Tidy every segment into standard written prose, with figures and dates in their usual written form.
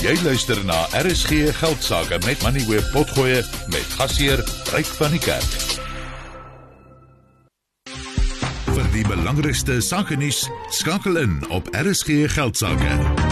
Jy luister na RSG Geldsaake met Money Web Potgoe met gasheer Ryk van die Kerk. Vir die belangrikste sakenuus skakel in op RSG Geldsaake.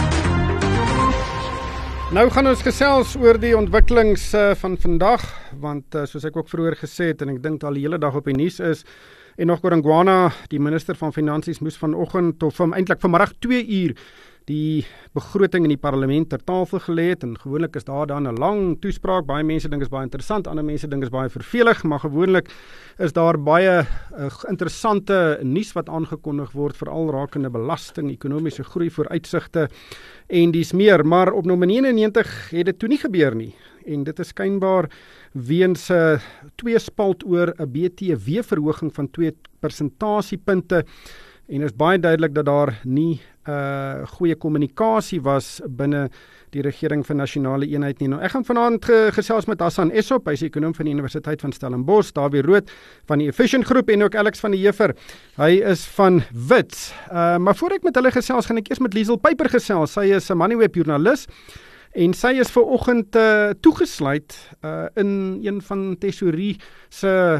Nou gaan ons gesels oor die ontwikkelings van vandag, want soos ek ook vroeër gesê het, en ek dink al die hele dag op die nuus is, Enoch Godongwana, die minister van Finansies, moes vanoggend of eintlik vanmiddag 2 uur die begroting in die parlement ter tafel gelê het, en gewoonlik is daar dan 'n lang toespraak. Baie mense dink is baie interessant, ander mense dink is baie vervelig, maar gewoonlik is daar baie interessante nuus wat aangekondig word, veral rakende belasting, ekonomiese groei, vooruitsigte en dis meer. Maar op nommer 99 het dit toe nie gebeur nie. En dit is skynbaar weens 2 spalt oor 'n BTW-verhoging van 2 persentasiepunte. En is baie duidelik dat daar nie goeie kommunikasie was binne die regering vir nasionale eenheid nie. Nou, ek gaan vanaand gesels met Hassan Essop, hy is ekonom van die Universiteit van Stellenbosch, Dawie Rood van die Efficient Groep en ook Alex van die Heever. Hy is van Wits. Maar voor ek met hulle gesels, gaan ek eers met Liesel Pyper gesels. Sy is 'n Moneyweb joernalis en sy is vanoggend toegesluit in een van Tesourie se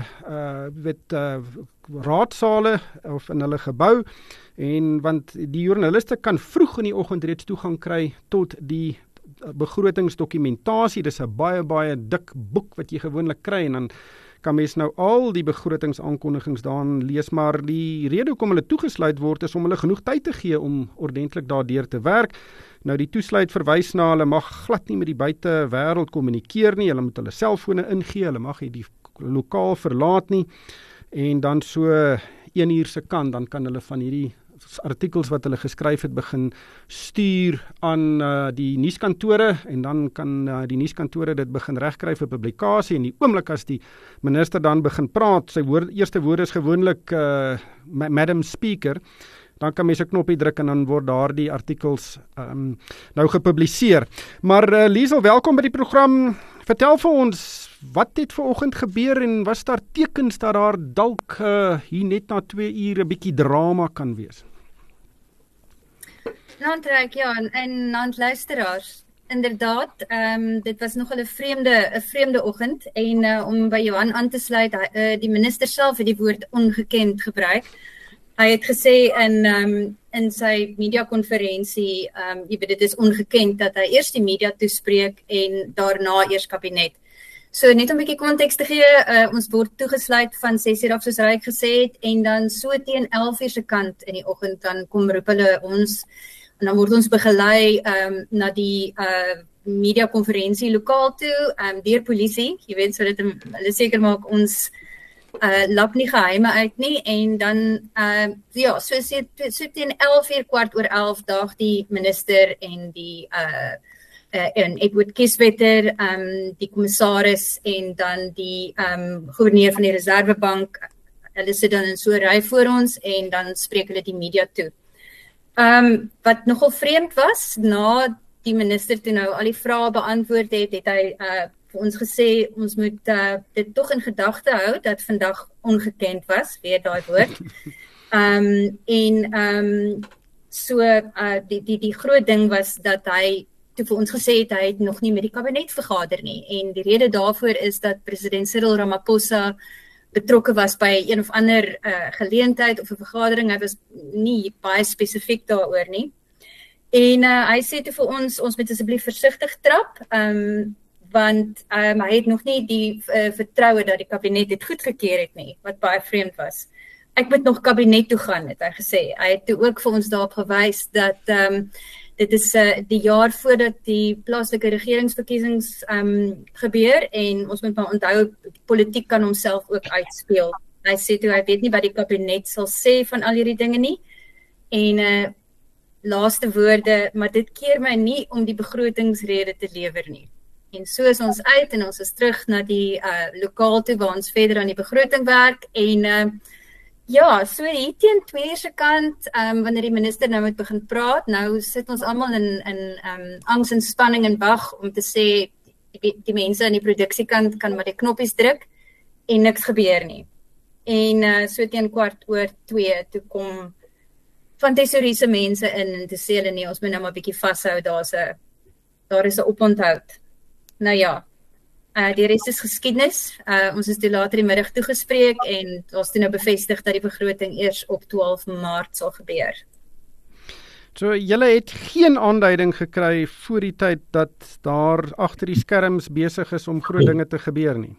raadsale of in hulle gebou, en want die joernaliste kan vroeg in die oggend reeds toegang kry tot die begrotingsdokumentasie. Dis 'n baie dik boek wat jy gewoonlik kry, en dan kan mens nou al die begrotingsaankondigings daarin lees, maar die rede hoekom hulle toegesluit word is om hulle genoeg tyd te gee om ordentlik daardeur te werk. Nou die toesluit verwys na hulle mag glad nie met die buitewêreld kommunikeer nie, hulle moet hulle selfone ingee, hulle mag nie die lokaal verlaat nie, en dan so 1 uur se kant, dan kan hulle van hierdie artikels wat hulle geskryf het begin stuur aan die nuuskantore, en dan kan die nuuskantore dit begin regkry vir publikasie, en die oomblik as die minister dan begin praat, sy eerste woorde is gewoonlik Madam Speaker, dan kan mens 'n knoppie druk en dan word daar die artikels nou gepubliseer. Maar Liesel, welkom by die program. Vertel vir ons, wat het vanoggend gebeur en was daar tekens dat daar dalk hier net na 2 ure 'n bietjie drama kan wees? Landrijk, ja, en luisteraars, inderdaad, dit was nogal 'n vreemde oggend, en om by Johan aan te sluit, die minister self het die woord ongekend gebruik. Hy het gesê in sy mediakonferensie, jy weet, dit is ongekend dat hy eers die media toespreek en daarna eers kabinet. So net om 'n bietjie konteks te gee, ons word toegesluit van 6 uur af soos hy gesê het, en dan so teen 11 uur se kant in die oggend dan kom roep hulle ons, en dan word ons begelei na die mediakonferensie lokaal toe, deur polisie, jy weet, sodat hulle seker maak ons lap nie geheime uit nie, en dan ja, so teen 11 uur, 11:15 daag die minister en die en Edward Kieswetter, die kommissaris en dan die gouverneur van die Reservebank, hulle sit dan in so 'n ry voor ons, en dan spreek hulle die media toe. Wat nogal vreemd was, na die minister toe nou al die vrae beantwoord het hy vir ons gesê, ons moet dit tog in gedagte hou, dat vandag ongekend was, weer daai woord. So die groot ding was dat hy toe vir ons gesê het, hy het nog nie met die kabinet vergader nie, en die rede daarvoor is dat president Cyril Ramaphosa betrokke was by een of ander geleentheid of 'n vergadering. Hy was nie baie spesifiek daaroor nie. En hy sê toe vir ons moet asseblief versigtig trap, want hy het nog nie die vertroue dat die kabinet dit goedgekeur het nie, wat baie vreemd was. Ek moet nog kabinet toe gaan, het hy gesê. Hy het toe ook vir ons daarop gewys dat dit is die jaar voordat die plaaslike regeringsverkiesings gebeur, en ons moet maar onthou, politiek kan homself ook uitspeel. Hy sê toe, hy weet nie wat die kabinet sal sê van al hierdie dinge nie, en laaste woorde, maar dit keer my nie om die begrotingsrede te lewer nie. En so is ons uit, en ons is terug na die lokaal toe, waar ons verder aan die begroting werk, en ja, so hier teen 2 uur se kant, wanneer die minister nou moet begin praat, nou sit ons almal in angs en spanning en wag om te sê, die mense aan die produksiekant kan maar die knoppies druk, en niks gebeur nie. En so teen 1:15 toe kom van Tesourie se mense in, en te sê hulle nee, ons moet nou maar bietjie vashou, daar's 'n daar is 'n oponthoud. Nou ja, die res is geskiedenis. Ons is toe later die middag toegespreek en daar's toe nou bevestig dat die begroting eers op 12 Maart sal gebeur. So julle het geen aanduiding gekry voor die tyd dat daar agter die skerms besig is om groot dinge te gebeur nie.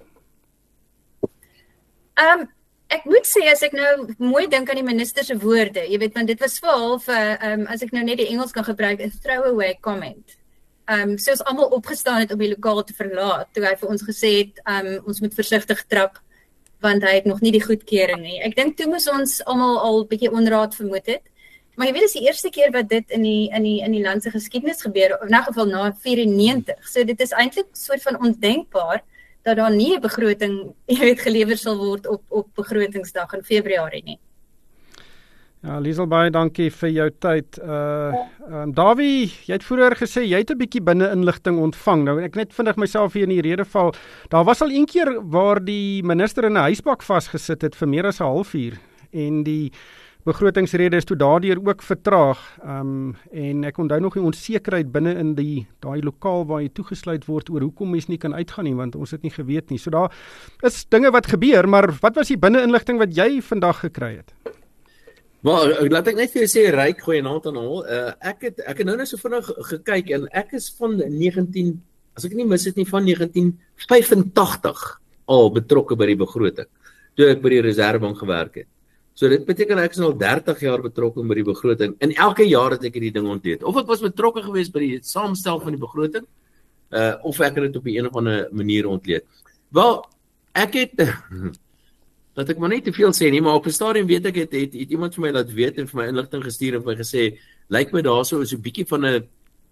Ek moet sê, as ek nou mooi dink aan die minister se woorde, jy weet, want dit was vir half, as ek nou net die Engels kan gebruik, 'n throwaway comment. Soos almal opgestaan het om die lokaal te verlaat, toe hy vir ons gesê het, ons moet versigtig trap, want hy het nog nie die goedkeuring nie. Ek dink toe moes ons almal al 'n bietjie onraad vermoed het. Maar jy weet, dit is die eerste keer wat dit in die land se geskiedenis gebeur, in 'n geval na 94. So dit is eintlik soort van ondenkbaar dat daar nie 'n begroting, jy weet, gelewer sal word op begrotingsdag in Februarie nie. Ja, Liesel, baie dankie vir jou tyd. Davie, jy het vroeër gesê jy het 'n bietjie binne-inligting ontvang. Nou ek net vinnig myself hier in die rede val. Daar was al een keer waar die minister in 'n huisbak vasgesit het vir meer as 'n halfuur en die begrotingsrede is toe daardeur ook vertraag. En ek onthou nog die onsekerheid binne in daai lokaal waar jy toegesluit word oor hoekom mens nie kan uitgaan nie, want ons het nie geweet nie. So daar is dinge wat gebeur, maar wat was die binne-inligting wat jy vandag gekry het? Maar laat ek net vir jou sê, Ryk, goeienaand aan al. Ek het nou so vinnig gekyk en ek is van 19, as ek nie mis het nie, van 1985 al betrokke by die begroting, toe ek by die Reservebank gewerk het. So dit beteken ek is al 30 jaar betrokke by die begroting en elke jaar het ek hierdie ding ontleed. Of ek was betrokke geweest by die saamstel van die begroting, of ek het dit op 'n of ander manier ontleed. Wel, ek het dat ek maar nie te veel sê nie, maar op 'n stadium weet ek het iemand vir my laat weet en vir my inligting gestuur en vir my gesê, lyk my daar so 'n bietjie van 'n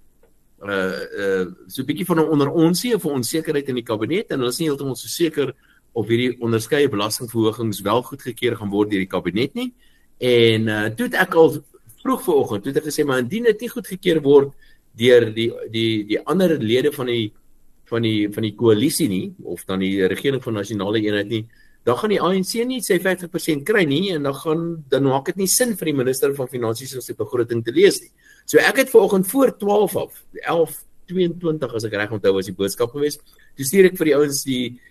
onderonsie of 'n onsekerheid in die kabinet en hulle is nie heeltemal so seker of hierdie onderskeie belastingverhogings wel goedgekeur gaan word deur die kabinet nie. En toe het ek al vroeg vanoggend, toe het ek gesê, maar indien dit nie goedgekeur word deur die ander lede van die koalisie nie, of dan die regering van nasionale eenheid nie, dan gaan die ANC nie sy 50% kry nie, en dan maak dit nie sin vir die minister van Finansies om sy begroting te lees nie. So ek het vanoggend voor 12 af, 11:22 as ek reg onthou was die boodskap geweest. Toe stuur ek vir die ouens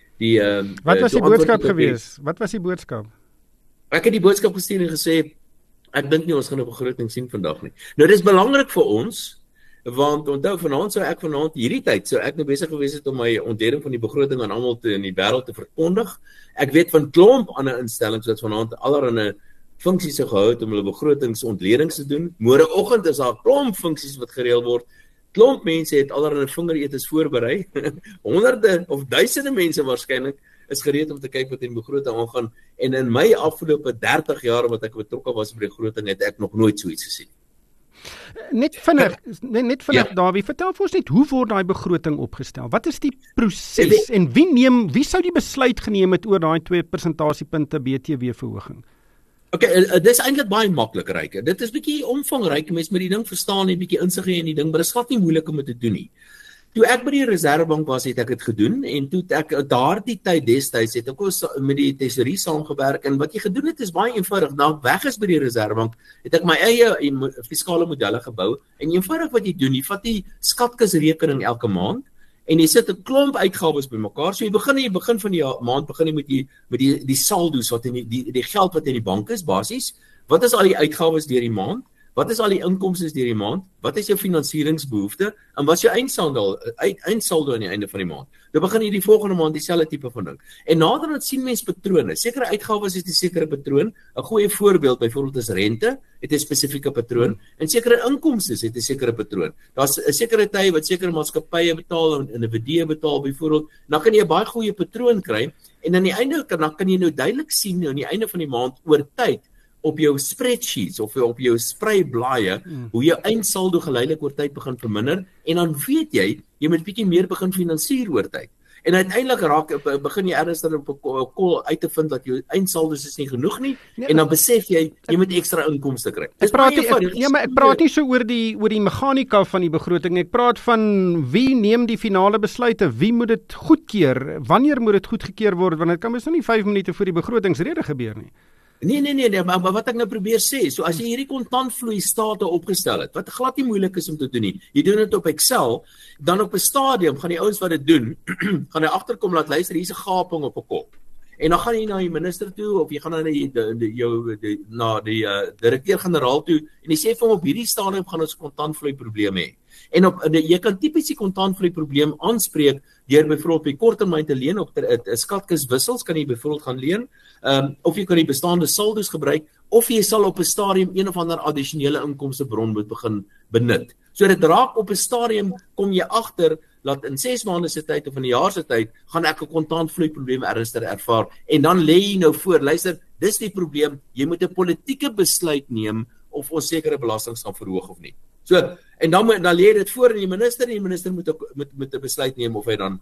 Wat was die boodskap geweest? Wat was die boodskap? Ek het die boodskap gestuur en gesê, ek dink nie ons gaan 'n begroting sien vandag nie. Nou dis belangrik vir ons, want onthou vanaand hierdie tyd sou ek nou besig gewees het om my ontleding van die begroting aan almal in die wêreld te verkondig. Ek weet van klomp ander instellings wat vanaand allerlei funksies gehou het om hulle begrotingsontledings te doen. Môreoggend is daar klomp funksies wat gereël word. Klomp mense het allerlei vingeretes voorberei. Honderde of duisende mense waarskynlik is gereed om te kyk wat in die begroting aangaan. En in my afgelope 30 jaar wat ek betrokke was by die begroting, het ek nog nooit so iets gesien. Net vinnig, Davie, vertel vir ons net, hoe word daai begroting opgestel? Wat is die proses en wie sou die besluit geneem het oor daai 2 persentasiepunte BTW verhoging? Okay, dit is eintlik baie maklik, Ryk. Dit is bietjie omvangryk, mense moet die ding verstaan en bietjie insig hê in die ding, maar dit is glad nie moeilik om dit te doen nie. Toe ek by die Reservebank was, het ek dit gedoen en toe ek daardie tyd destyds het ek ook met die tesourier saamgewerk en wat jy gedoen het is baie eenvoudig. Nou weg is by die Reservebank, het ek my eie fiskale modelle gebou en eenvoudig wat jy doen, jy vat die skatkisrekening elke maand en jy sit 'n klomp uitgawes bymekaar. So jy begin van die maand begin jy met die saldos wat in die geld wat in die bank is basies. Wat is al die uitgawes deur die maand? Wat is al die inkomste deur die maand? Wat is jou finansieringsbehoefte? En wat is jou eindsaldo aan die einde van die maand? Dan begin jy die volgende maand dieselfde tipe van ding. En naderhand sien mens patrone. Sekere uitgawes is 'n sekere patroon. 'n Goeie voorbeeld byvoorbeeld is rente, het 'n spesifieke patroon en sekere inkomste het 'n sekere patroon. Daar's 'n sekere tye wat sekere maatskappye betaal en individue betaal byvoorbeeld. Dan kan jy 'n baie goeie patroon kry en aan die einde kan jy nou duidelik sien aan die einde van die maand oor tyd op jou spreadsheets of op jou spreiblaaie hoe jou eindsaldo geleidelik oor tyd begin verminder en dan weet jy moet bietjie meer begin finansier oor tyd. En uiteindelik begin jy ernstig op 'n kol uit te vind dat jou eindsaldos is nie genoeg nie en dan besef jy moet ekstra inkomste kry. Ek praat nie so oor die meganika van die begroting. Ek praat van wie neem die finale besluite, wie moet dit goedkeur, wanneer moet dit goedgekeur word, want dit kan mos nou nie 5 minute voor die begrotingsrede gebeur nie. Nee, maar wat ek nou probeer sê, so as jy hierdie kontantvloei state opgestel het, wat glad nie moeilik is om te doen nie, jy doen dit op Excel, dan op 'n stadium gaan die ouens wat dit doen, gaan hy agterkom laat luister, hier's 'n gaping op 'n kop. En dan gaan jy na die minister toe, of jy gaan na die direkteur-generaal toe, en jy sê vir hom, op hierdie stadium gaan ons kontantvloei probleme hê. En jy kan tipies die kontantvloei probleem aanspreek, deur byvoorbeeld by korttermyn te leen, op 'n skatkiswissels kan jy byvoorbeeld gaan leen, of jy kan die bestaande saldos gebruik, of jy sal op 'n stadium een of ander addisionele inkomstebron moet begin benut. So dit raak op 'n stadium, kom jy agter, dat in 6 maande se tyd of in 'n jaar se tyd, gaan ek 'n kontantvloei probleem ernstig ervaar, en dan lê jy nou voor, luister, dis die probleem, jy moet 'n politieke besluit neem, of ons sekere belastings gaan verhoog of nie. So, en dan lê jy dit voor in die minister, en die minister moet 'n besluit neem, of hy dan,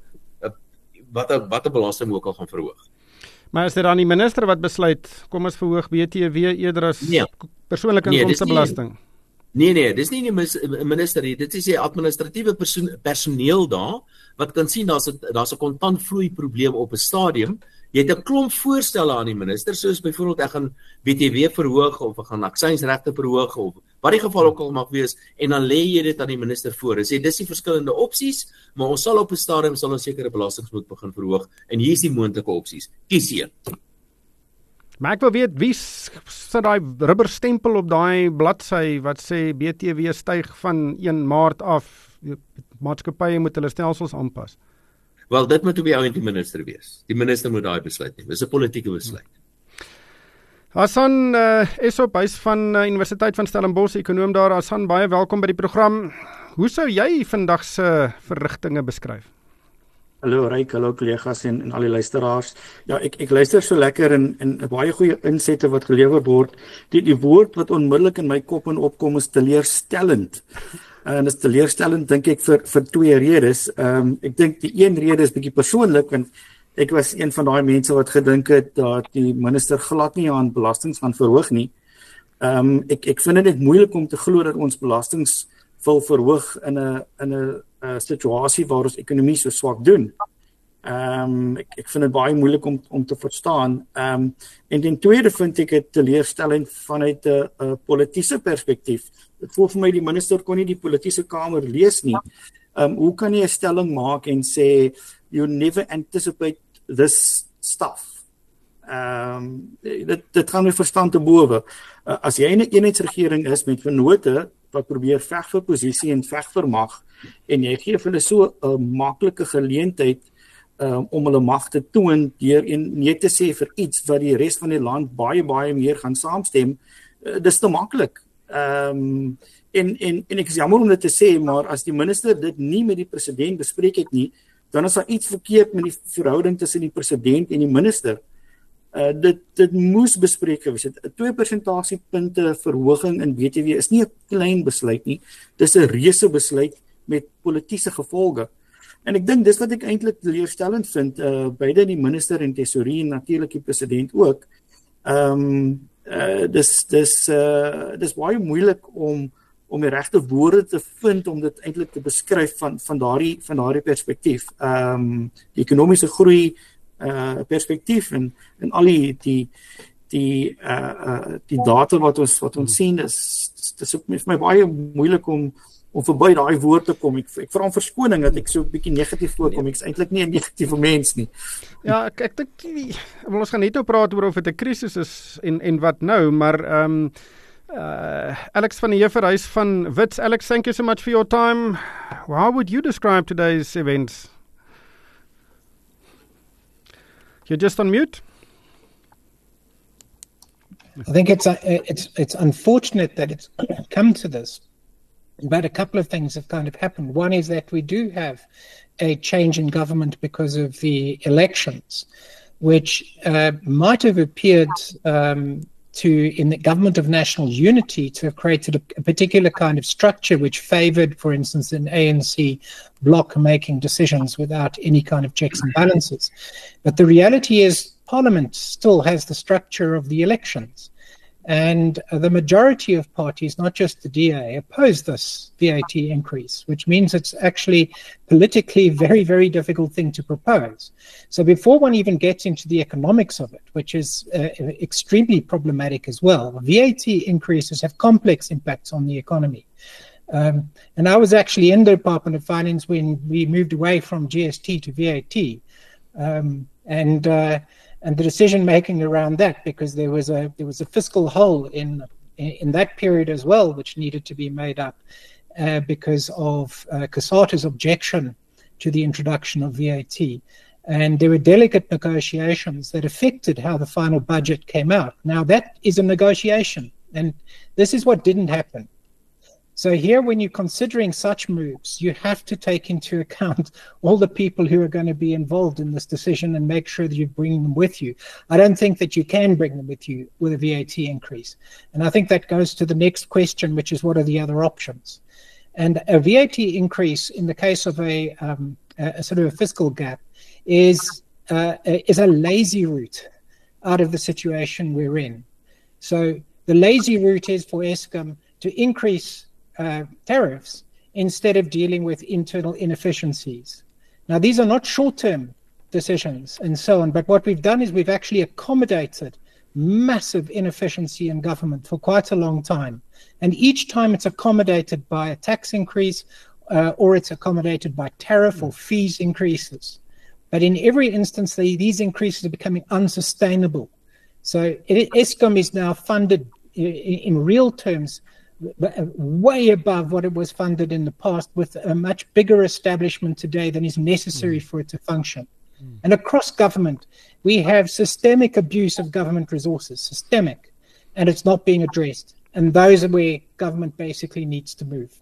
wat 'n belasting ook al gaan verhoog. Maar is dit dan die minister wat besluit, kom ons verhoog BTW eerder as persoonlike inkomstebelasting? Nee, dis nie die minister nie, dit is die administratiewe personeel daar, wat kan sien, daar's 'n kontantvloei probleem op 'n stadium. Jy het 'n klomp voorstelle aan die minister, soos byvoorbeeld ek gaan BTW verhoog, of ek gaan aksiesregte verhoog, of wat die geval ook al mag wees, en dan lê jy dit aan die minister voor, en sê, dis die verskillende opsies, maar ons sal op 'n stadium, sal ons sekere belastings moet begin verhoog, en hier is die moontlike opsies, kies een. Maar ek wil weet, wie sit daai rubberstempel op daai bladsy wat sê BTW styg van 1 Maart af, maatskappye moet hulle stelsels aanpas? Wel, dit moet op die ou en die minister wees. Die minister moet daai besluit neem. Dis 'n politieke besluit. Hassan Esop, hy's van Universiteit van Stellenbosch, ekonoom daar. Hassan, baie welkom by die program. Hoe sou jy vandag se verrigtinge beskryf? Hallo Ryk, hallo kollegas en al die luisteraars. Ja, ek luister so lekker en baie goeie insette wat gelewer word. Die woord wat onmiddellik in my kop en opkom is teleurstellend. En dit is teleurstellend dink ek vir 2 redes. Ek dink die een rede is bietjie persoonlik, want ek was een van daai mense wat gedink het dat die minister glad nie aan belastings gaan verhoog nie. Ek vind dit net moeilik om te glo dat ons belastings wil verhoog in 'n situasie waar ons ekonomie so swak doen. Ek vind dit baie moeilik om te verstaan. En ten tweede vind ek dit teleurstellend vanuit 'n politieke perspektief. Dit voel vir my die minister kon nie die politieke kamer lees nie. Hoe kan jy 'n stelling maak en sê you never anticipate this stuff? Dit gaan my verstand te bowe. As jy 'n eenheidsregering is met vennote wat probeer veg vir posisie en veg vir mag, en jy gee vir hulle so 'n maklike geleentheid om hulle mag te toon deur nee te sê vir iets wat die res van die land baie meer gaan saamstem, dis te maklik. En ek is jammer om dit te sê, maar as die minister dit nie met die president bespreek het nie, dan is daar iets verkeerd met die verhouding tussen die president en die minister. Dit moes bespreek gewees het. 'n 2% punte verhoging in BTW is nie 'n klein besluit nie, dis 'n reuse besluit met politieke gevolge. En ek dink dis wat ek eintlik teleurstellend vind, beide die minister en tesourier en natuurlik die president ook. Dis baie moeilik om die regte woorde te vind om dit eintlik te beskryf van daardie perspektief. Die ekonomiese groei perspektief en al die data wat ons sien dis vir my baie moeilik om verby daai woord te kom. Ek vra om verskoning dat ek so 'n bietjie negatief voorkom. Ek is eintlik nie 'n negatiewe mens nie. Ja, ek dink ons gaan net praat oor of dit 'n krisis is en wat nou, maar Alex van die Heeverhuis van Wits. Alex, thank you so much for your time. How would you describe today's events? You're just on mute. I think it's unfortunate that it's come to this, but a couple of things have kind of happened. One is that we do have a change in government because of the elections, which might have appeared in the government of national unity to have created a particular kind of structure which favoured, for instance, an ANC bloc making decisions without any kind of checks and balances. But the reality is Parliament still has the structure of the elections. And the majority of parties, not just the DA, oppose this VAT increase, which means it's actually politically very, very difficult thing to propose. So before one even gets into the economics of it, which is extremely problematic as well, VAT increases have complex impacts on the economy. And I was actually in the Department of Finance when we moved away from GST to VAT. And the decision making around that, because there was a fiscal hole in that period as well, which needed to be made up because of COSATU's objection to the introduction of VAT. And there were delicate negotiations that affected how the final budget came out. Now that is a negotiation, and this is what didn't happen. So here, when you're considering such moves, you have to take into account all the people who are going to be involved in this decision and make sure that you bring them with you. I don't think that you can bring them with you with a VAT increase. And I think that goes to the next question, which is what are the other options? And a VAT increase in the case of a sort of a fiscal gap is a lazy route out of the situation we're in. So the lazy route is for Eskom to increase tariffs instead of dealing with internal inefficiencies. Now, these are not short-term decisions and so on, but what we've done is we've actually accommodated massive inefficiency in government for quite a long time. And each time it's accommodated by a tax increase or it's accommodated by tariff or fees increases. But in every instance, these increases are becoming unsustainable. So Eskom is now funded in real terms way above what it was funded in the past, with a much bigger establishment today than is necessary for it to function. And across government, we have systemic abuse of government resources, systemic, and it's not being addressed. And those are where government basically needs to move.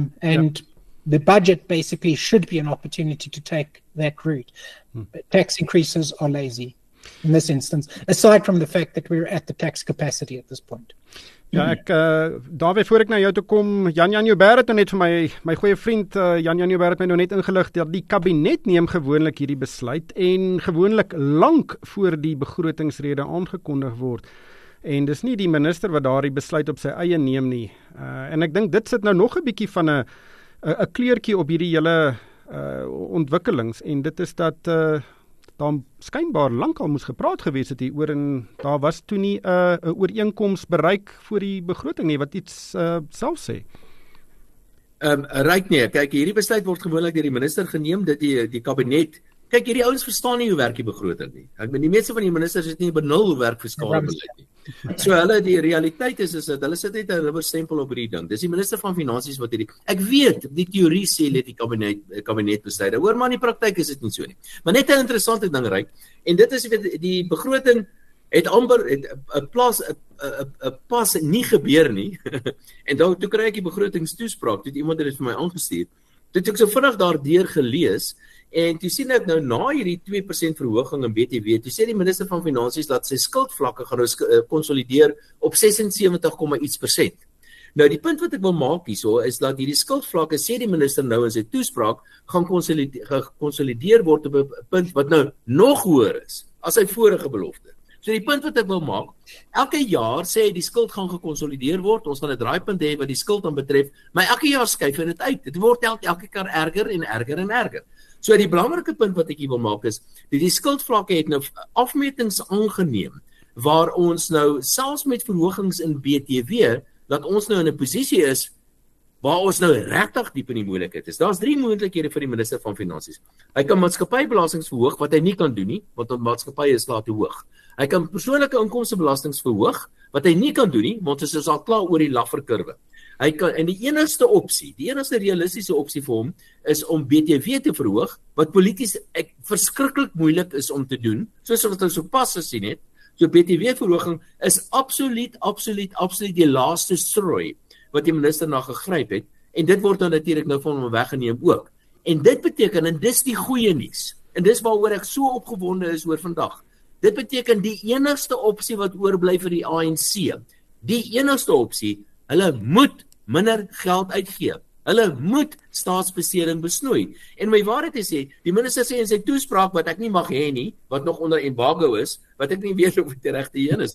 The budget basically should be an opportunity to take that route. Tax increases are lazy in this instance, aside from the fact that we're at the tax capacity at this point. Ja, Dawie, voor ek na jou toe kom, Jan Joubert het nou net vir my goeie vriend Jan Joubert het my nou net ingelig dat die kabinet neem gewoonlik hierdie besluit en gewoonlik lank voor die begrotingsrede aangekondig word. En dis nie die minister wat daardie besluit op sy eie neem nie. En ek dink dit sit nou nog 'n bietjie van 'n kleurtjie op hierdie hele ontwikkelings, en dit is dat daar skynbaar lankal moes gepraat gewees het hieroor, en daar was toe nie 'n ooreenkoms bereik voor die begroting nie, wat iets self sê. Ryk nie, kyk, hierdie besluit word gewoonlik deur die minister geneem, dat die kabinet, kyk, hierdie ouens verstaan nie hoe werk die begroting nie. Ek bedoel, die meeste van die ministers het nie benul hoe werk fiskale beleid nie. So hulle, die realiteit is dat hulle sit net 'n rubberstempel op hierdie ding. Dis die minister van Finansies wat hierdie, ek weet, die teorie sê let die kabinet besluit. Hoor, maar in die praktyk is dit nie so nie. Maar net 'n interessante ding, Ryk, en dit is die begroting het amper 'n pas nie gebeur nie. En toe kry ek die begrotingstoespraak, toe iemand het vir my aangestuur. Toe ek so vinnig daardeur gelees, en toe sien ek nou na hierdie 2% verhoging in BTW, toe sê die minister van Finansies dat sy skuldvlakke gaan nou konsolideer op 76,iets%. Nou die punt wat ek wil maak hierso is dat hierdie skuldvlakke, sê die minister nou in sy toespraak, gaan konsolideer word op 'n punt wat nou nog hoër is as sy vorige belofte. So die punt wat ek wil maak, elke jaar sê hy die skuld gaan gekonsolideer word, ons gaan 'n draaipunt hê wat die skuld dan betref, maar elke jaar skuif dit uit. Dit word elke keer erger en erger en erger. So die belangrike punt wat ek hier wil maak is, die skuldvlakke het nou afmetings aangeneem, waar ons nou, selfs met verhogings in BTW, dat ons nou in 'n posisie is, waar ons nou regtig diep in die moeilikheid is. Daar's 3 moontlikhede vir die minister van Finansies. Hy kan maatskappybelastings verhoog, wat hy nie kan doen nie, want ons maatskappye is klaar te hoog. Hy kan persoonlike inkomstebelastings verhoog, wat hy nie kan doen nie, want ons is al klaar oor die lafferkurwe. Hy kan, en die enigste opsie, die enigste realistiese opsie vir hom, is om BTW te verhoog, wat polities verskriklik moeilik is om te doen, soos wat ons sopas gesien het. So BTW-verhoging is absoluut die laaste strooi wat die minister na gegryp het, en dit word dan natuurlik nou van hom weggeneem ook. En dit beteken, en dis die goeie nuus, en dis waaroor ek so opgewonde is oor vandag, dit beteken die enigste opsie wat oorbly vir die ANC, die enigste opsie, hulle moet minder geld uitgee. Hulle moet staatsbesteding besnoei. En my waarheid is sê, die minister sê in sy toespraak wat ek nie mag hê nie, wat nog onder embargo is, wat ek nie weet of dit die regte een is nie.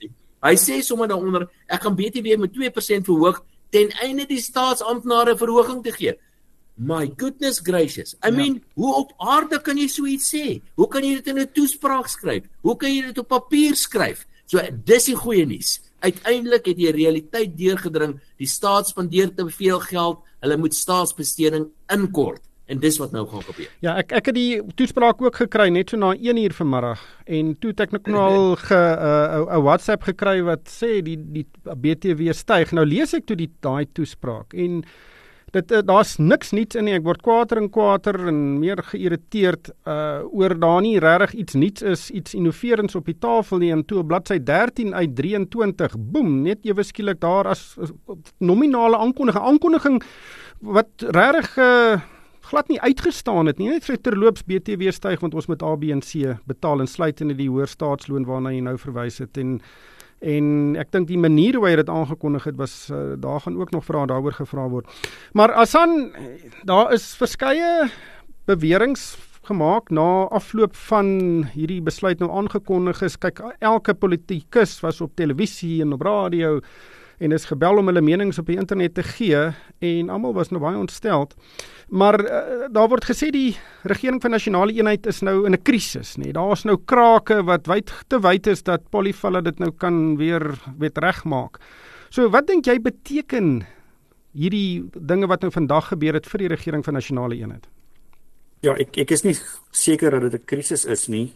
Hy sê sommer daaronder, ek gaan BTW met 2% verhoog ten einde die staatsamptenare verhoging te gee. My goodness gracious. I mean, hoe op aarde kan jy so iets sê? Hoe kan jy dit in 'n toespraak skryf? Hoe kan jy dit op papier skryf? So dis die goeie nuus. Uiteindelik het die realiteit deurgedring. Die staat spandeer te veel geld. Hulle moet staatsbesteding inkort. En dis wat nou gaan gebeur. Ja, ek het die toespraak ook gekry net so na 1 uur vanmiddag en toe het ek nou al 'n WhatsApp gekry wat sê die BTW styg. Nou lees ek toe daai toespraak en daar's niks niets in nie. Ek word kwader en meer geïrriteerd oor daar nie regtig iets niets is, iets innoverends op die tafel nie. En toe op bladsy 13 uit 23, boem, net ewe skielik daar as nominale aankondiging wat regtig glad nie uitgestaan het nie. Net vir terloops BTW styg want ons moet A, B en C betaal insluitende die hoër staatsloon waarna jy nou verwys het en ek dink die manier hoe hy dit aangekondig het was daar gaan ook nog daaroor gevra word. Maar Asan, daar is verskeie beweringe gemaak na afloop van hierdie besluit nou aangekondig is. Kyk, elke politikus was op televisie en op radio en is gebel om hulle menings op die internet te gee en almal was nou baie ontsteld. Maar daar word gesê die regering van nasionale eenheid is nou in 'n krisis, nee. Daar is nou krake wat te wyd is dat Polyfella dit nou kan weer regmaak. So wat dink jy beteken hierdie dinge wat nou vandag gebeur het vir die regering van nasionale eenheid? Ja, ek is nie seker dat dit 'n krisis is nie.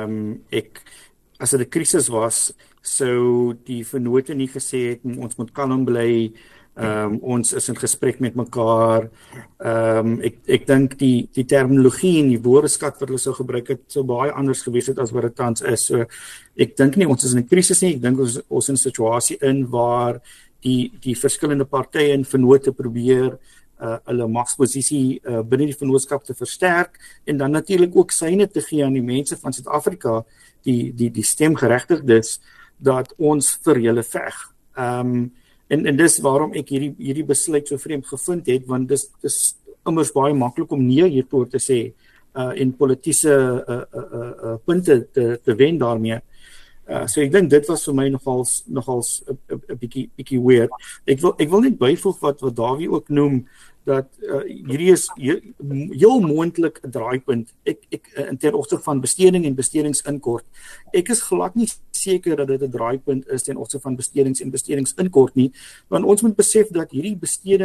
As dit 'n krisis was, sou die vennote nie gesê het ons moet kalm bly. Ons is in gesprek met mekaar. Ek dink die terminologie en die woordeskat wat hulle sou gebruik het, sou baie anders gewees het as wat dit tans is. So ek dink nie ons is in 'n krisis nie. Ek dink ons is in 'n situasie waar die verskillende partye en vennote probeer hulle magsposisie binne die vennootskap te versterk en dan natuurlik ook syne te gee aan die mense van Suid-Afrika, die stemgeregtigdes, dat ons vir julle veg. En dis waarom ek hierdie besluit so vreemd gevind het, want dis immers baie maklik om nee hiertoe te sê en politieke punte te wen daarmee. So ek dink dit was vir my nogals 'n bietjie weird. Ek wil net byvoeg wat Dawie ook noem, dat hierdie is heel moontlik 'n draaipunt in ter opsigte van besteding en bestedingsinkort. Ek is glad nie seker dat dit 'n draaipunt is ten opsigte van bestedings en bestedingsinkort nie, want ons moet besef dat hierdie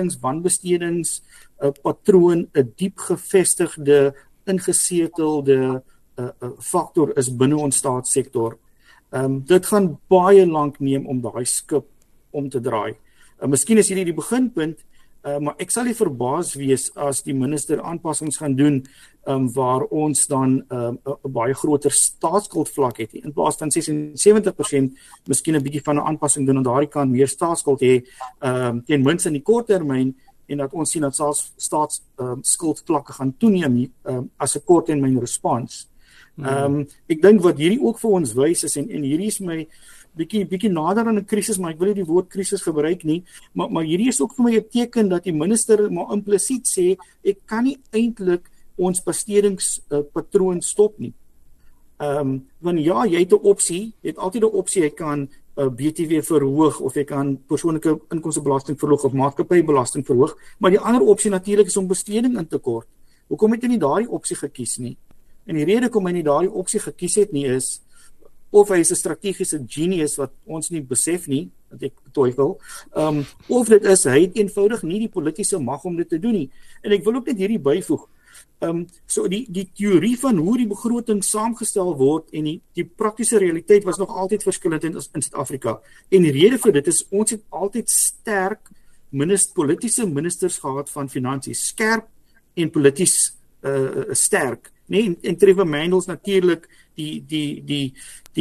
wanbestedingspatroon 'n diep gevestigde, ingesetelde faktor is binne ons staatssektor. Dit gaan baie lank neem om daai skip om te draai. Miskien is hierdie die beginpunt, maar ek sal nie verbaas wees as die minister aanpassings gaan doen waar ons dan 'n baie groter staatsskuldvlak het. In plaas van 76%, miskien 'n bietjie van 'n aanpassing doen aan daardie kant, meer staatsskuld hê ten minste in die kort termyn, en dat ons sien dat staatsskuldvlakke gaan toeneem as 'n korttermyn respons. Ek dink wat hierdie ook vir ons wys is, en hierdie is my bietjie nader aan 'n krisis, maar ek wil nie die woord krisis gebruik nie, maar hierdie is ook vir my 'n teken dat die minister maar implisiet sê, ek kan nie eintlik ons bestedingspatroon stop nie. Want ja, jy het 'n opsie, jy het altyd 'n opsie, jy kan BTW verhoog, of jy kan persoonlike inkomstebelasting verhoog, of maatskappybelasting verhoog, maar die ander opsie natuurlik is om besteding in te kort. Hoekom het jy nie daardie opsie gekies nie? En die rede hoekom hy nie daardie opsie gekies het nie is, of hy is 'n strategiese genius wat ons nie besef nie, wat ek betwyfel, of dit is, hy het eenvoudig nie die politieke mag om dit te doen nie. En ek wil ook net hierdie byvoeg. So die teorie van hoe die begroting saamgestel word en die praktiese realiteit was nog altyd verskillend in Suid-Afrika. En die rede vir dit is, ons het altyd sterk politieke ministers gehad van finansies, skerp en polities sterk. Nee, en Trevor Manuel natuurlik die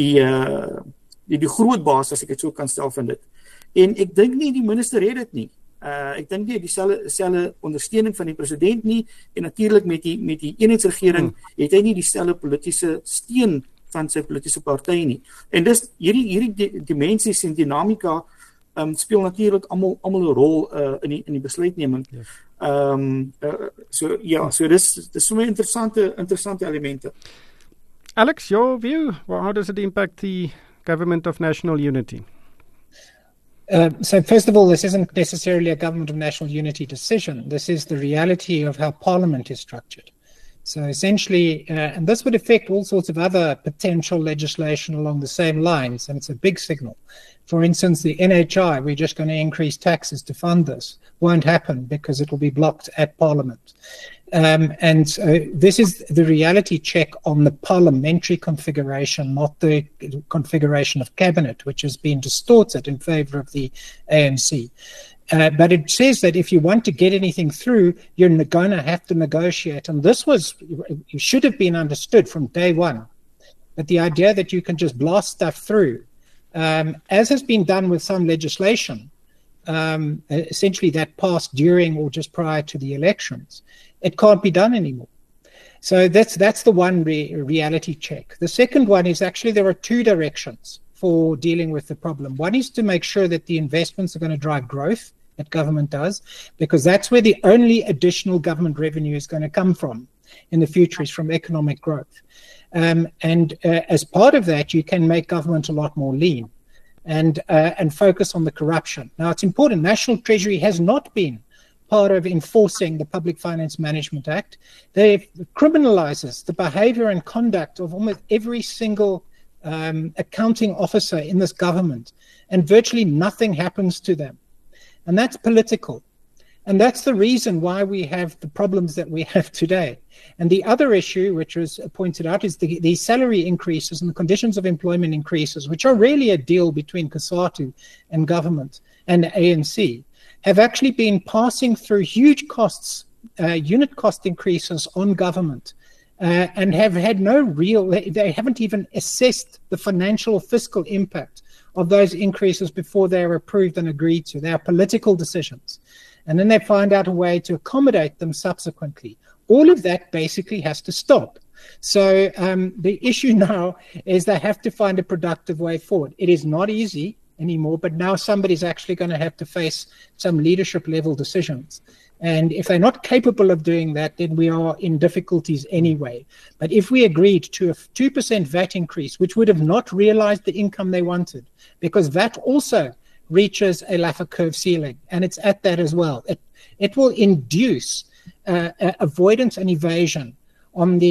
groot baas, as ek dit so kan stel van dit. En ek dink nie die minister het dit nie. Ek dink nie dieselfde ondersteuning van die president nie, en natuurlik met die eenheidsregering het hy nie dieselfde politieke steun van sy politieke party nie. En dis hierdie dimensies en dinamika speel natuurlik almal 'n rol in die besluitneming. Yes. So dis vir my interessante elemente. Alex, your view, how does it impact the government of national unity? So first of all, this isn't necessarily a government of national unity decision. This is the reality of how Parliament is structured. So essentially, and this would affect all sorts of other potential legislation along the same lines, and it's a big signal. For instance, the NHI, we're just going to increase taxes to fund this. Won't happen because it will be blocked at Parliament. And so this is the reality check on the parliamentary configuration, not the configuration of cabinet, which has been distorted in favor of the ANC. But it says that if you want to get anything through, you're going to have to negotiate. And this should have been understood from day one. But the idea that you can just blast stuff through, as has been done with some legislation, essentially that passed during or just prior to the elections, it can't be done anymore. So that's the one reality check. The second one is actually there are two directions for dealing with the problem. One is to make sure that the investments are going to drive growth, that government does, because that's where the only additional government revenue is going to come from in the future, is from economic growth. And as part of that, you can make government a lot more lean and focus on the corruption. Now, it's important. National Treasury has not been part of enforcing the Public Finance Management Act. They criminalizes the behavior and conduct of almost every single accounting officer in this government, and virtually nothing happens to them. And that's political. And that's the reason why we have the problems that we have today. And the other issue, which was pointed out, is the salary increases and the conditions of employment increases, which are really a deal between COSATU and government and the ANC, have actually been passing through huge costs, unit cost increases on government, and have had they haven't even assessed the financial or fiscal impact of those increases before they are approved and agreed to. They are political decisions. And then they find out a way to accommodate them subsequently. All of that basically has to stop. So the issue now is they have to find a productive way forward. It is not easy anymore, but now somebody's actually going to have to face some leadership level decisions. And if they're not capable of doing that, then we are in difficulties anyway. But if we agreed to a 2% VAT increase, which would have not realized the income they wanted, because VAT also reaches a Laffer curve ceiling, and it's at that as well. It will induce avoidance and evasion on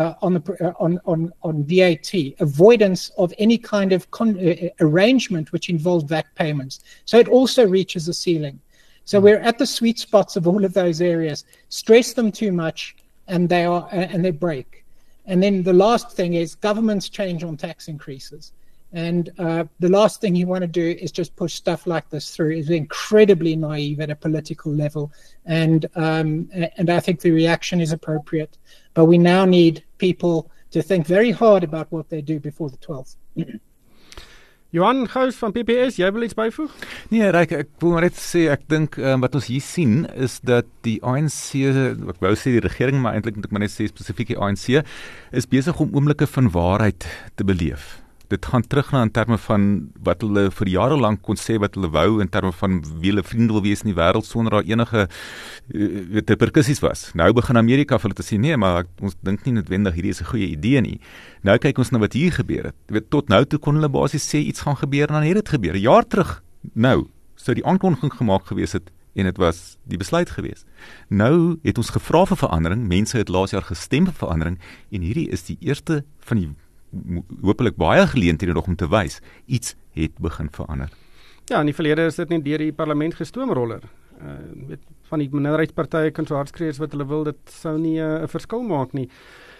VAT, avoidance of any kind of arrangement which involves VAT payments. So it also reaches a ceiling. So we're at the sweet spots of all of those areas. Stress them too much, and they break. And then the last thing is governments change on tax increases. And the last thing you want to do is just push stuff like this through. It's incredibly naive at a political level. And I think the reaction is appropriate. But we now need people to think very hard about what they do before the 12th. Johan Gous van PPS, jy wil iets byvoeg? Nee, Ryk, ek wil maar net sê, ek dink wat ons hier sien is dat die ANC, ek wou sê die regering, maar eintlik moet ek maar net sê spesifiek die ANC, is besig om oomblikke van waarheid te beleef. Dit gaan terug na in terme van wat hulle vir jare lank kon sê wat hulle wou, in terme van wie hulle vriende wil wees in die wêreld sonder daar enige reperkusies was. Nou begin Amerika vir hulle te sê, nee, maar ons dink nie noodwendig hierdie is 'n goeie idee nie. Nou kyk ons na wat hier gebeur het. Jy weet, tot nou toe kon hulle basies sê iets gaan gebeur en dan het dit gebeur. 'n Jaar terug, nou, sou die aankondiging gemaak gewees het en dit was die besluit gewees. Nou het ons gevra vir verandering, mense het laas jaar gestem vir verandering en hierdie is die eerste van die hopelik baie geleenthede nog om te wys, iets het begin verander. Ja, in die verlede is dit nie deur die parlement gestoomroller. Van die minderheidspartye kan so hard skree as wat hulle wil, dit sou nie 'n verskil maak nie.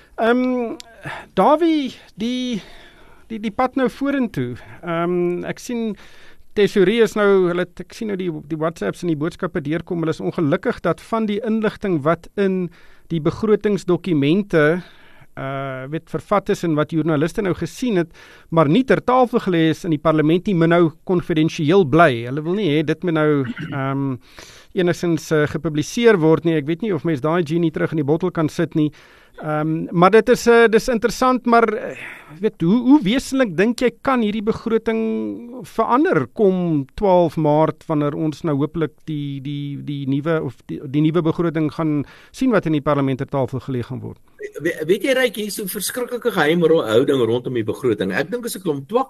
Davie, die pad nou vorentoe. Ek sien Tesourie is nou, ek sien nou die WhatsApps en die boodskappe deurkom, hulle is ongelukkig dat van die inligting wat in die begrotingsdokumente vervat is en wat joernaliste nou gesien het, maar nie ter tafel gelê is in die parlement nie, moet nou konfidensieel bly. Hulle wil nie hê dit moet nou enigstens gepubliseer word nie. Ek weet nie of mens daai genie terug in die bottel kan sit nie. Maar dit is interessant, maar weet, hoe wesenlik dink jy kan hierdie begroting verander kom 12 Maart wanneer ons nou hopelik die nuwe begroting gaan sien wat in die parlement ter tafel gelê gaan word? Weet jy, Ryk, hier is so 'n verskriklike geheimhouding rondom die begroting. Ek dink is 'n klomp twak.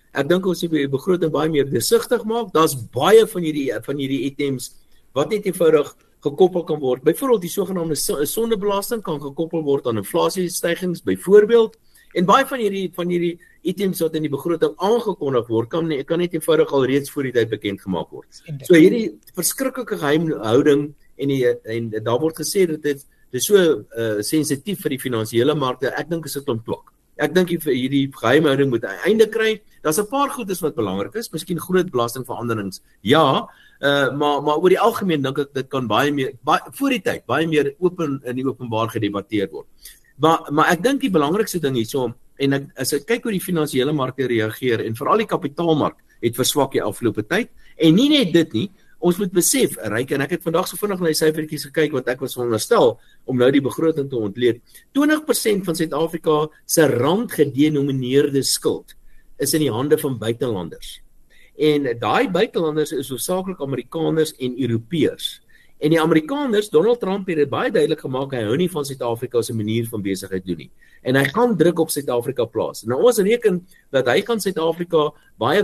Ek dink ons moet die begroting baie meer deursigtig maak. Daar's baie van hierdie items wat net eenvoudig gekoppel kan word. Byvoorbeeld die sogenaamde sondebelasting kan gekoppel word aan inflasiestygings byvoorbeeld. En baie van hierdie items wat in die begroting aangekondig word, kan net eenvoudig al reeds voor die tyd bekend gemaak word. So hierdie verskriklike geheimhouding en daar word gesê dat dit is so sensitief vir die finansiële markte. Ek dink is 'n klomp twak. Ek dink hierdie geheimhouding moet 'n einde kry. Daar's 'n paar goedes wat belangrik is, miskien groot belastingveranderings. Ja, maar oor die algemeen dink ek dit kan baie meer voor die tyd baie meer open in die openbaar gedebatteer word. Maar ek dink die belangrikste ding hierso en as ek kyk hoe die finansiële markte reageer en veral die kapitaalmark het verswak die afgelope tyd en nie net dit nie, ons moet besef, Ryk, en ek het vandag so vinnig na die syfertjies gekyk want ek was veronderstel om nou die begroting te ontleed. 20% van Suid-Afrika se rand gedenomineerde skuld is in die hande van buitelanders. En daai buitelanders is hoofsaaklik Amerikaners en Europeërs. En die Amerikaners, Donald Trump het dit baie duidelik gemaak, hy hou nie van Suid-Afrika se manier van besigheid doen nie. En hy gaan druk op Suid-Afrika plaas. Nou ons reken dat hy gaan Suid-Afrika baie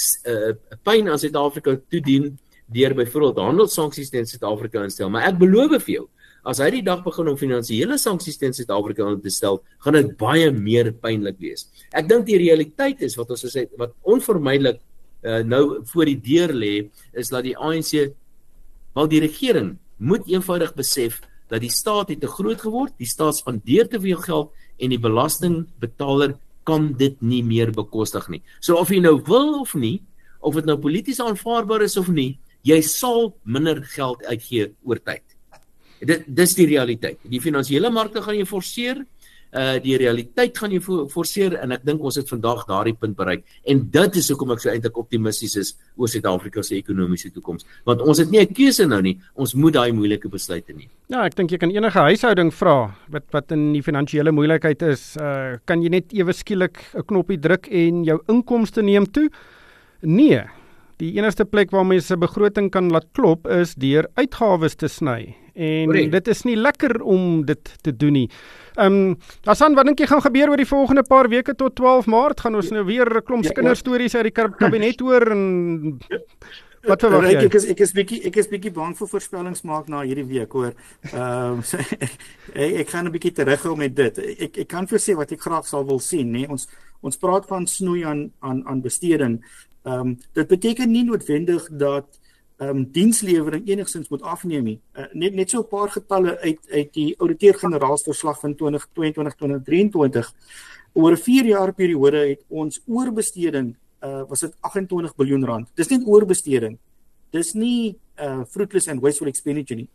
pyn aan Suid-Afrika toedien deur byvoorbeeld handelssanksies teen Suid-Afrika instel. Maar ek beloof vir jou, as hy die dag begin om finansiële sanksies teen Suid-Afrika aan te stel, gaan dit baie meer pynlik wees. Ek dink die realiteit is wat onvermydelik nou voor die deur lê, is dat die ANC, wel die regering moet eenvoudig besef dat die staat het te groot geword, die staat spandeer te veel geld en die belastingbetaler kan dit nie meer bekostig nie. So of jy nou wil of nie, of dit nou polities aanvaarbaar is of nie, jy sal minder geld uitgee oor tyd. Dis die realiteit. Die finansiële markte gaan jy forceer, die realiteit gaan jy forceer en ek dink ons het vandag daardie punt bereik. En dit is hoekom ek so eintlik optimisties is oor Suid-Afrika se ekonomiese toekoms. Want ons het nie 'n keuse nou nie, ons moet daai moeilike besluite neem. Ja, ek dink jy kan enige huishouding vra wat in die finansiële moeilikheid is, kan jy net ewe skielik 'n knoppie druk en jou inkomste neem toe? Nee. Die enigste plek waar mens 'n begroting kan laat klop is deur uitgawes te sny. En dit is nie lekker om dit te doen nie. Hassan, wat dink jy gaan gebeur oor die volgende paar weke tot 12 Maart? Gaan ons nou weer 'n klomp kinderstories uit die kabinet hoor en wat verwag jy? Ek is bietjie bang vir voorspellings maak na hierdie week, hoor. Ek gaan 'n bietjie terughou met dit. Ek kan vir sê wat ek graag sal wil sien, nee. Ons praat van snoei aan besteding. Dit beteken nie noodwendig dat dienslewering enigstens moet afneem nie. Net so 'n paar getalle uit die ouditeur-generaal se verslag van 2022-2023. Oor 'n 4 jaar periode het ons oorbesteding was dit 28 biljoen rand. Dis net oorbesteding. Dis nie fruitless and wasteful expenditure nie.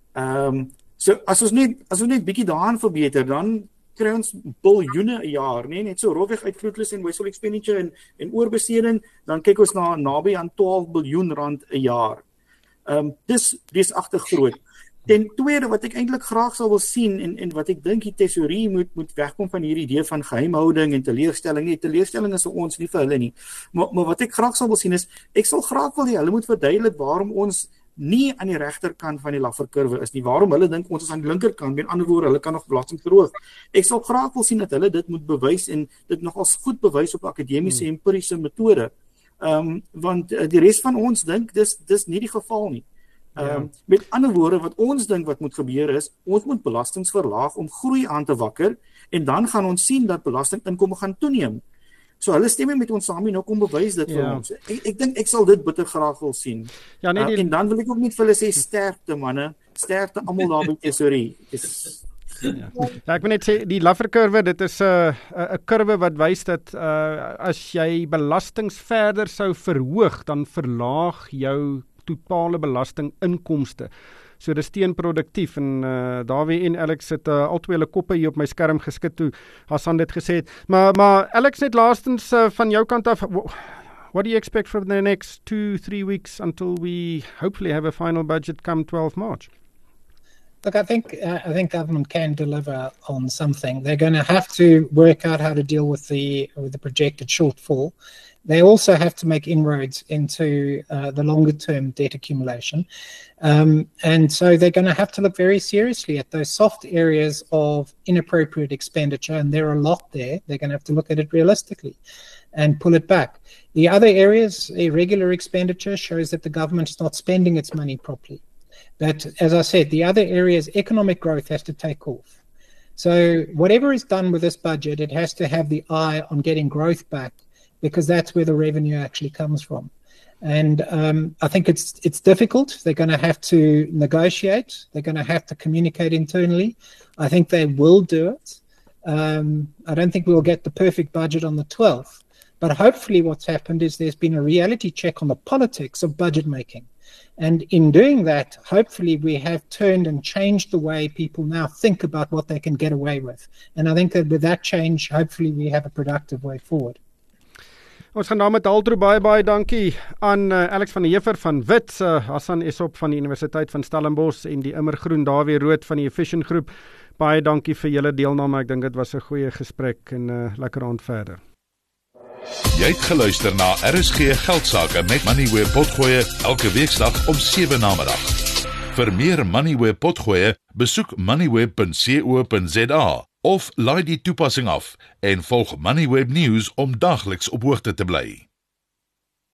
So as ons net bietjie daaraan verbeter, dan kry ons biljoene 'n jaar, nee, net so rofweg uit fruitless and wasteful expenditure en oorbesteding, dan kyk ons na naby aan 12 biljoen rand 'n jaar. Dis agter groot. Ten tweede wat ek eintlik graag sou wil sien en wat ek dink die tesourier moet wegkom van hierdie idee van geheimhouding en teleurstelling. Nee, teleurstelling is vir ons nie vir hulle nie. Maar wat ek graag sou wil sien is, ek sal graag wil hê hulle moet verduidelik waarom ons nie aan die regterkant van die Laffer-kurwe is nie. Waarom hulle dink ons is aan die linkerkant, met ander woorde, hulle kan nog belasting verhoog. Ek sal graag wil sien dat hulle dit moet bewys en dit nogals goed bewys op akademiese empiriese metode. Want die res van ons dink dis nie die geval nie. Met ander woorde, wat ons dink wat moet gebeur is, ons moet belastings verlaag om groei aan te wakker en dan gaan ons sien dat belastinginkomste gaan toeneem. So hulle stem met ons saam en nou kom bewys dit vir ons. Ek dink ek sal dit bitter graag wil sien. Ja, nee, en dan wil ek ook net vir hulle sê sterkte manne, sterkte almal daar by tesourier. Ja, ek wil net sê die Laffer-kurwe, dit is 'n kurwe wat wys dat as jy belastings verder sou verhoog, dan verlaag jou totale belastinginkomste. So dis teenproduktief en Dawie en Alex het albei hulle koppe hier op my skerm geskit toe Hassan dit gesê het. Maar Alex, net laastens van jou kant af, what do you expect for the next 2-3 weeks until we hopefully have a final budget come 12 March? Look, I think government can deliver on something. They're going to have to work out how to deal with the projected shortfall. They also have to make inroads into the longer-term debt accumulation. And so they're going to have to look very seriously at those soft areas of inappropriate expenditure, and there are a lot there. They're going to have to look at it realistically. and pull it back. The other areas, irregular expenditure shows that the government is not spending its money properly. But as I said, the other areas, economic growth has to take off. So whatever is done with this budget, it has to have the eye on getting growth back, because that's where the revenue actually comes from. And I think it's difficult. They're going to have to negotiate. They're going to have to communicate internally. I think they will do it. I don't think we'll get the perfect budget on the 12th. But hopefully what's happened is there's been a reality check on the politics of budget making. And in doing that, hopefully we have turned and changed the way people now think about what they can get away with. And I think that with that change, hopefully we have a productive way forward. Ons gaan nou met Aldro baie dankie aan Alex van die Heever van Wits, Hassan Esop van die Universiteit van Stellenbosch en die Immergroen Dawie Rood van die Efficient Groep. Baie dankie vir julle deelname. Ek dink dit was 'n goeie gesprek en lekker aand verder. Jy het geluister na RSG Geldsaake met Moneyweb Potgoe elke weekdag om 7 namiddag. Vir meer Moneyweb Potgoe, besoek moneyweb.co.za of laai die toepassing af en volg Moneyweb News om dagliks op hoogte te bly.